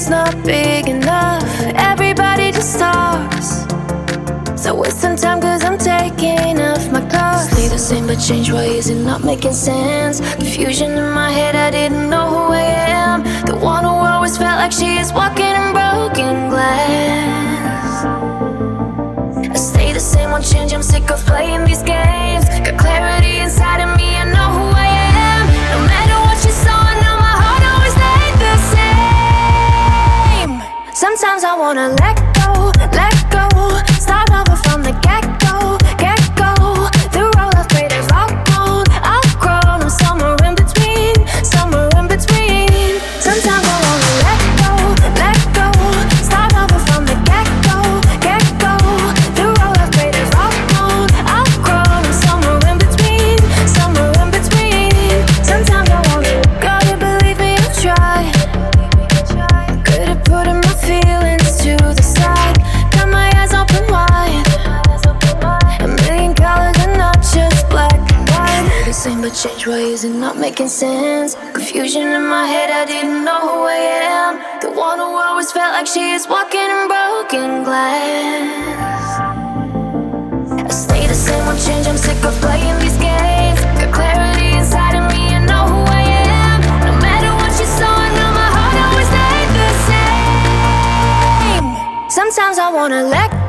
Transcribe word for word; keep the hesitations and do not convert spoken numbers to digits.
not big enough. Everybody just talks, so waste some time cause I'm taking off my clothes. Stay the same but change, why is it not making sense? Confusion in my head, I didn't know who I am. The one who always felt like she is walking in broken glass. I stay the same, won't change, I'm sick of playing these games. Got clarity inside of me, I know who I am. No matter what you saw, I know my heart always stayed the same. Sometimes I wanna let go, let go, start over from the get-go, get-go. The road I've played is all gone, outgrown. I'm somewhere in between, somewhere in between. Sometimes I wanna let go, let go, start over from the get-go, get-go. The road I've played is all gone, outgrown. I'm somewhere in between, somewhere in between. Sometimes I wanna, gotta believe me, I've tried. Could've put in my feelings to the side, got my eyes open wide. A million colors and not just black and white. Stay the same but change, why is it not making sense? Confusion in my head, I didn't know who I am. The one who always felt like she is walking in broken glass. I stay the same, won't change, I'm sick of playing these games. Got clarity inside of me, I know who I am. No matter what you saw, I know my heart always stayed the same. Sometimes I wanna let